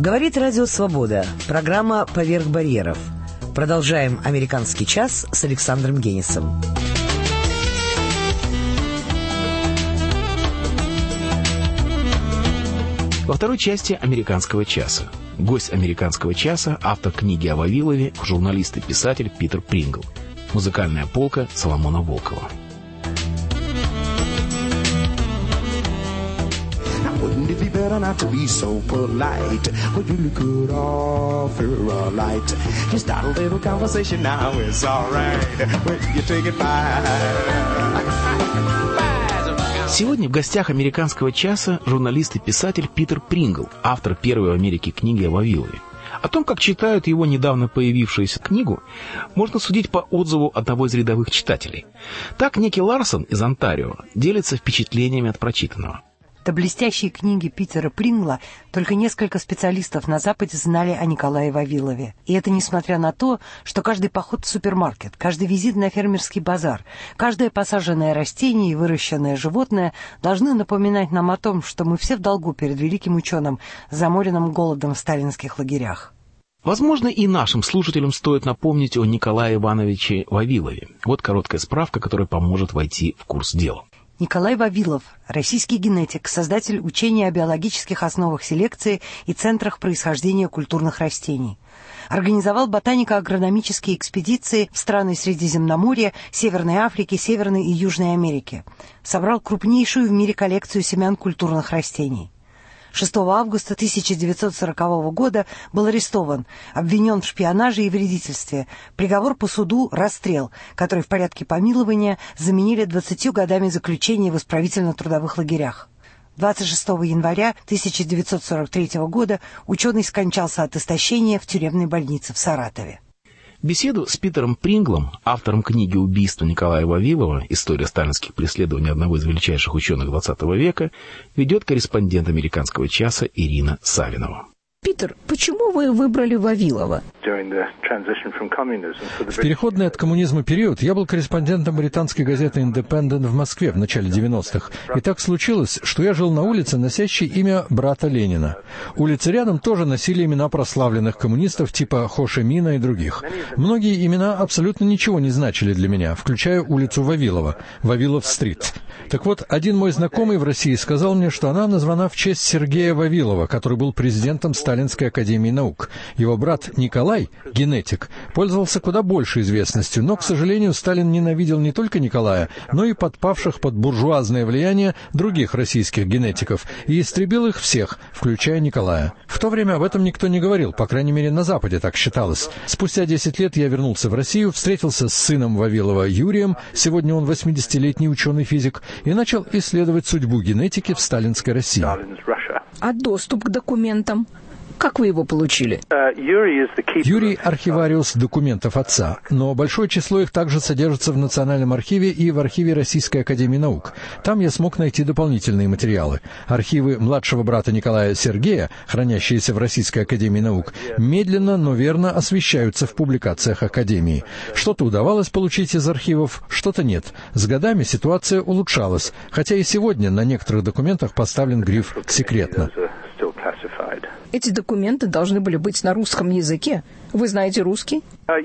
Говорит Радио Свобода. Программа «Поверх барьеров». Продолжаем «Американский час» с Александром Генисом. Во второй части «Американского часа». Гость «Американского часа» — автор книги о Вавилове, журналист и писатель Питер Прингл. Музыкальная полка Соломона Волкова. Wouldn't it be better not to be so polite? Would you could offer a light? Just start a little conversation now, it's alright. When you take it by. Сегодня в гостях «Американского часа» журналист и писатель Питер Прингл, автор первой в Америке книги о Вавилове. О том, как читают его недавно появившуюся книгу, можно судить по отзыву одного из рядовых читателей. Так Ники Ларсон из Онтарио делится впечатлениями от прочитанного. До блестящей книги Питера Прингла только несколько специалистов на Западе знали о Николае Вавилове. И это несмотря на то, что каждый поход в супермаркет, каждый визит на фермерский базар, каждое посаженное растение и выращенное животное должны напоминать нам о том, что мы все в долгу перед великим ученым, заморенным голодом в сталинских лагерях. Возможно, и нашим слушателям стоит напомнить о Николае Ивановиче Вавилове. Вот короткая справка, которая поможет войти в курс дела. Николай Вавилов – российский генетик, создатель учения о биологических основах селекции и центрах происхождения культурных растений. Организовал ботанико-агрономические экспедиции в страны Средиземноморья, Северной Африки, Северной и Южной Америки. Собрал крупнейшую в мире коллекцию семян культурных растений. 6 августа 1940 года был арестован, обвинен в шпионаже и вредительстве. Приговор по суду – расстрел, который в порядке помилования заменили 20 годами заключения в исправительно-трудовых лагерях. 26 января 1943 года ученый скончался от истощения в тюремной больнице в Саратове. Беседу с Питером Принглом, автором книги «Убийство Николая Вавилова. История сталинских преследований одного из величайших ученых XX века», ведет корреспондент «Американского часа» Ирина Савинова. Питер, почему вы выбрали Вавилова? В переходный от коммунизма период я был корреспондентом британской газеты «Индепендент» в Москве в начале 90-х. И так случилось, что я жил на улице, носящей имя брата Ленина. Улицы рядом тоже носили имена прославленных коммунистов типа Хо Ши Мина и других. Многие имена абсолютно ничего не значили для меня, включая улицу Вавилова, Вавилов-стрит. Так вот, один мой знакомый в России сказал мне, что она названа в честь Сергея Вавилова, который был президентом Сталинской академии наук. Его брат Николай, генетик, пользовался куда большей известностью, но, к сожалению, Сталин ненавидел не только Николая, но и подпавших под буржуазное влияние других российских генетиков и истребил их всех, включая Николая. В то время об этом никто не говорил, по крайней мере, на Западе так считалось. Спустя 10 лет я вернулся в Россию, встретился с сыном Вавилова Юрием, сегодня он 80-летний ученый-физик, и начал исследовать судьбу генетики в сталинской России. А доступ к документам? Как вы его получили? Юрий – архивариус документов отца, но большое число их также содержится в Национальном архиве и в архиве Российской академии наук. Там я смог найти дополнительные материалы. Архивы младшего брата Николая Сергея, хранящиеся в Российской академии наук, медленно, но верно освещаются в публикациях академии. Что-то удавалось получить из архивов, что-то нет. С годами ситуация улучшалась, хотя и сегодня на некоторых документах поставлен гриф «секретно». Эти документы должны были быть на русском языке. Вы знаете русский?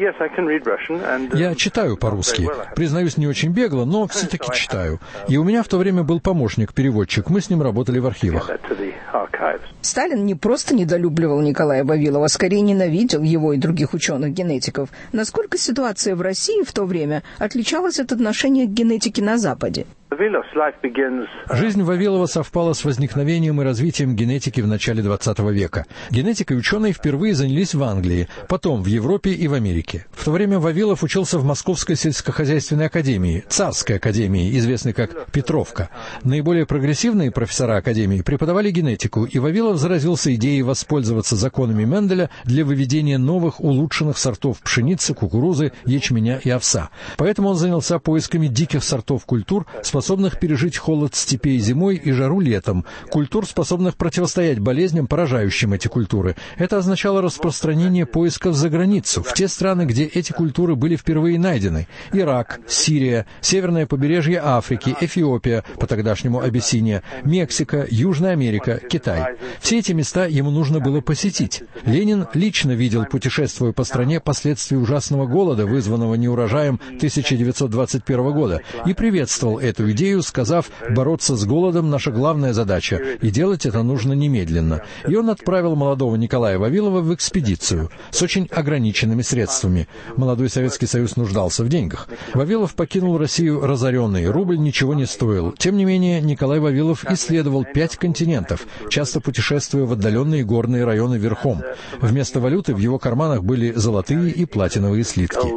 Я читаю по-русски. Признаюсь, не очень бегло, но все-таки читаю. И у меня в то время был помощник-переводчик. Мы с ним работали в архивах. Сталин не просто недолюбливал Николая Вавилова, а скорее ненавидел его и других ученых-генетиков. Насколько ситуация в России в то время отличалась от отношения к генетике на Западе? Жизнь Вавилова совпала с возникновением и развитием генетики в начале XX века. Генетикой ученые впервые занялись в Англии, потом в Европе и в Америке. В то время Вавилов учился в Московской сельскохозяйственной академии, Царской академии, известной как Петровка. Наиболее прогрессивные профессора академии преподавали генетику, и Вавилов заразился идеей воспользоваться законами Менделя для выведения новых улучшенных сортов пшеницы, кукурузы, ячменя и овса. Поэтому он занялся поисками диких сортов культур, способных способных пережить холод степей зимой и жару летом, культур, способных противостоять болезням, поражающим эти культуры. Это означало распространение поисков за границу, в те страны, где эти культуры были впервые найдены. Ирак, Сирия, северное побережье Африки, Эфиопия, по тогдашнему Абиссиния, Мексика, Южная Америка, Китай. Все эти места ему нужно было посетить. Ленин лично видел, путешествуя по стране, последствия ужасного голода, вызванного неурожаем 1921 года, и приветствовал эту идею, сказав: «Бороться с голодом – наша главная задача, и делать это нужно немедленно». И он отправил молодого Николая Вавилова в экспедицию с очень ограниченными средствами. Молодой Советский Союз нуждался в деньгах. Вавилов покинул Россию разоренный, рубль ничего не стоил. Тем не менее, Николай Вавилов исследовал 5 континентов, часто путешествуя в отдаленные горные районы верхом. Вместо валюты в его карманах были золотые и платиновые слитки.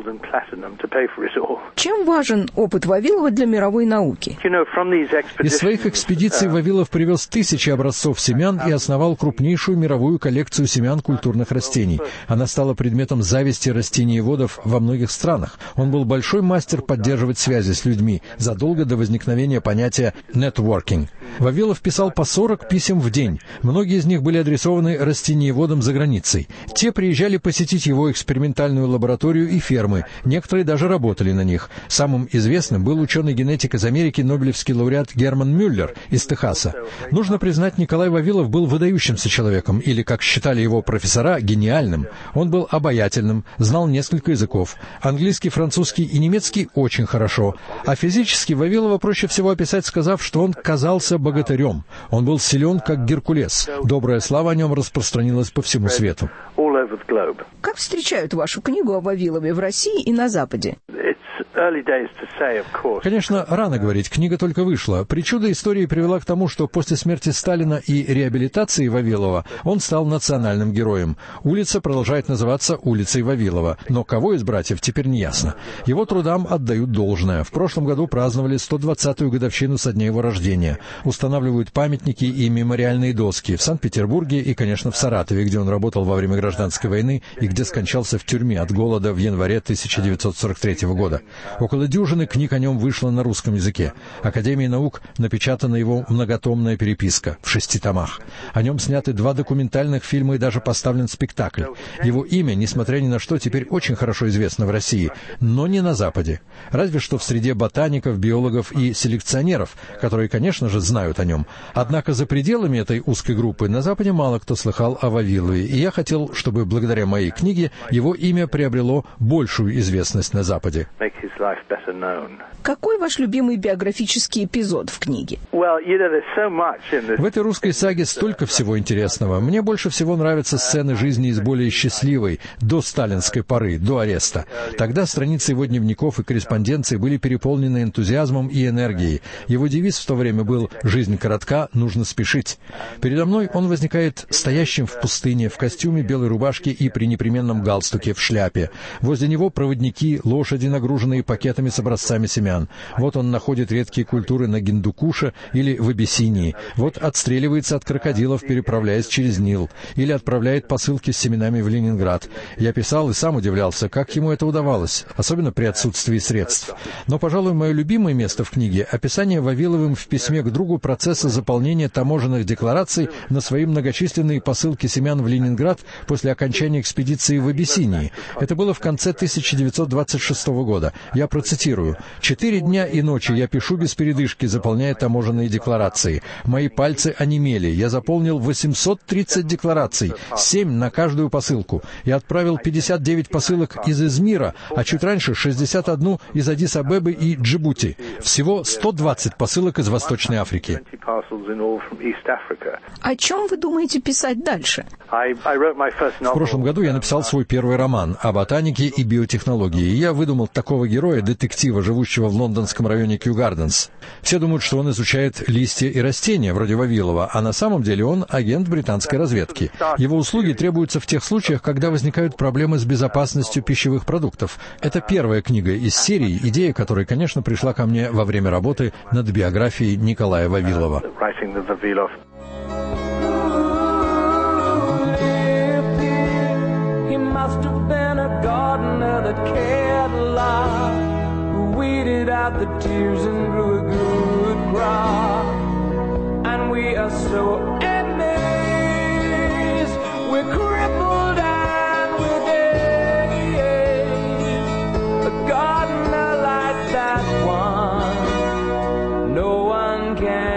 Чем важен опыт Вавилова для мировой науки? Из своих экспедиций Вавилов привез тысячи образцов семян и основал крупнейшую мировую коллекцию семян культурных растений. Она стала предметом зависти растениеводов во многих странах. Он был большой мастер поддерживать связи с людьми задолго до возникновения понятия «нетворкинг». Вавилов писал по 40 писем в день. Многие из них были адресованы растениеводам за границей. Те приезжали посетить его экспериментальную лабораторию и фермы. Некоторые даже работали на них. Самым известным был ученый-генетик из Америки, нобелевский лауреат Герман Мюллер из Техаса. Нужно признать, Николай Вавилов был выдающимся человеком, или, как считали его профессора, гениальным. Он был обаятельным, знал несколько языков. Английский, французский и немецкий очень хорошо. А физически Вавилова проще всего описать, сказав, что он казался богатырем. Он был силен, как Геркулес. Добрая слава о нем распространилась по всему свету. Как встречают вашу книгу о Вавилове в России и на Западе? Конечно, рано говорить, книга только вышла. Причуда истории привела к тому, что после смерти Сталина и реабилитации Вавилова он стал национальным героем. Улица продолжает называться улицей Вавилова, но кого из братьев теперь не ясно. Его трудам отдают должное. В прошлом году праздновали 120-ю годовщину со дня его рождения. Устанавливают памятники и мемориальные доски в Санкт-Петербурге и, конечно, в Саратове, где он работал во время гражданской войны и где скончался в тюрьме от голода в январе 1943 года. Около дюжины книг о нем вышло на русском языке. Академией наук напечатана его многотомная переписка в 6 томах. О нем сняты 2 документальных фильма и даже поставлен спектакль. Его имя, несмотря ни на что, теперь очень хорошо известно в России, но не на Западе. Разве что в среде ботаников, биологов и селекционеров, которые, конечно же, знают о нем. Однако за пределами этой узкой группы на Западе мало кто слыхал о Вавилове, и я хотел, чтобы благодаря моей книге его имя приобрело большую известность на Западе. Какой ваш любимый биографический эпизод в книге? В этой русской саге столько всего интересного. Мне больше всего нравятся сцены жизни из более счастливой, до сталинской поры, до ареста. Тогда страницы его дневников и корреспонденции были переполнены энтузиазмом и энергией. Его девиз в то время был «Жизнь коротка, нужно спешить». Передо мной он возникает стоящим в пустыне, в костюме белой рубашки и при непременном галстуке в шляпе. Возле него проводники, лошади, нагруженные пакетами с образцами семян. Вот он находит редкие культуры на Гиндукуше или в Абиссинии. Вот отстреливается от крокодилов, переправляясь через Нил. Или отправляет посылки с семенами в Ленинград. Я писал и сам удивлялся, как ему это удавалось, особенно при отсутствии средств. Но, пожалуй, мое любимое место в книге — описание Вавиловым в письме к другу процесса заполнения таможенных деклараций на свои многочисленные посылки семян в Ленинград после окончания экспедиции в Абиссинии. Это было в конце 1926 года. Я процитирую. «4 дня и ночи я пишу без передышки, заполняя таможенные декларации. Мои пальцы онемели. Я заполнил 830 деклараций, 7 на каждую посылку. Я отправил 59 посылок из Измира, а чуть раньше 61 из Аддис-Абебы и Джибути. Всего 120 посылок из Восточной Африки». О чем вы думаете писать дальше? В прошлом году я написал свой первый роман о ботанике и биотехнологии. И я выдумал такого героя, детектива, живущего в лондонском районе Кью-Гарденс. Все думают, что он изучает листья и растения, вроде Вавилова, а на самом деле он агент британской разведки. Его услуги требуются в тех случаях, когда возникают проблемы с безопасностью пищевых продуктов. Это первая книга из серии, идея которой, конечно, пришла ко мне во время работы над биографией Николая Вавилова. Out the tears and grew a good cross, and we are so amazed. We're crippled and we're dazed. A gardener like that one, no one can